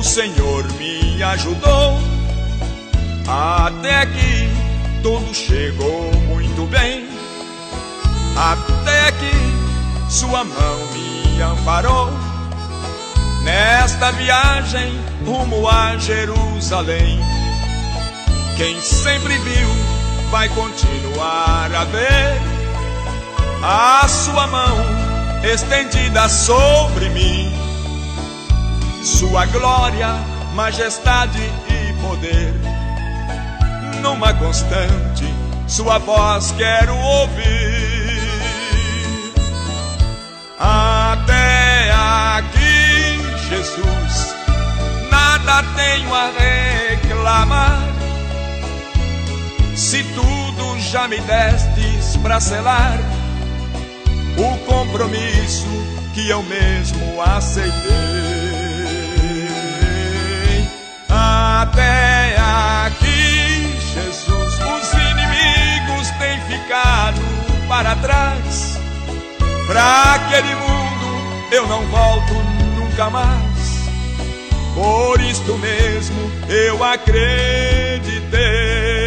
Senhor me ajudou. Até aqui tudo chegou muito bem. Até aqui sua mão me amparou. Nesta viagem rumo a Jerusalém, quem sempre viu vai continuar a ver a sua mão estendida sobre mim. Sua glória, majestade e poder, numa constante sua voz quero ouvir. Até aqui, Jesus, nada tenho a reclamar. Se tudo já me destes pra selar o compromisso que eu mesmo aceitei. Até aqui, Jesus, os inimigos têm ficado para trás. Pra aquele mundo eu não volto nunca mais. Por isto mesmo eu acreditei.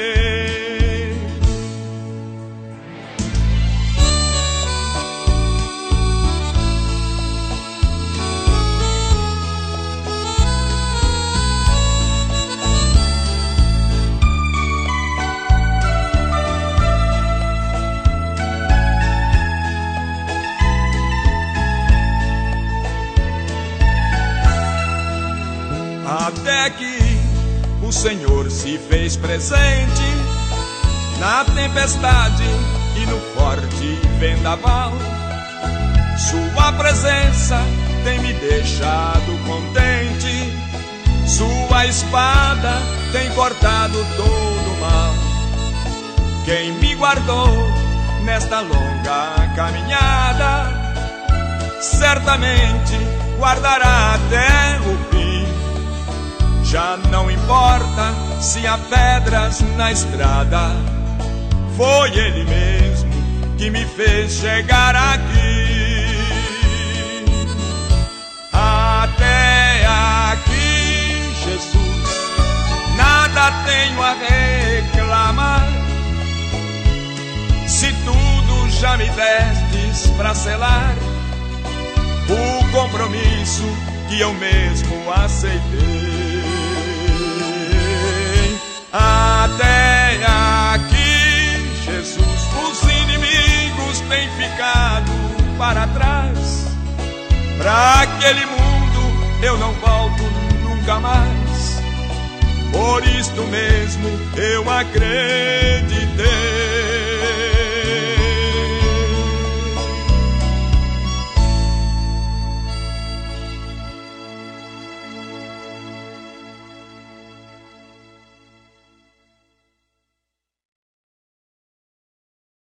Até aqui o Senhor se fez presente na tempestade e no forte vendaval. Sua presença tem me deixado contente. Sua espada tem cortado todo o mal. Quem me guardou nesta longa caminhada certamente guardará até o fim. Já não importa se há pedras na estrada, foi Ele mesmo que me fez chegar aqui. Até aqui, Jesus, nada tenho a reclamar. Se tudo já me destes pra selar o compromisso que eu mesmo aceitei. Até aqui, Jesus, os inimigos têm ficado para trás. Pra aquele mundo eu não volto nunca mais. Por isto mesmo eu acreditei.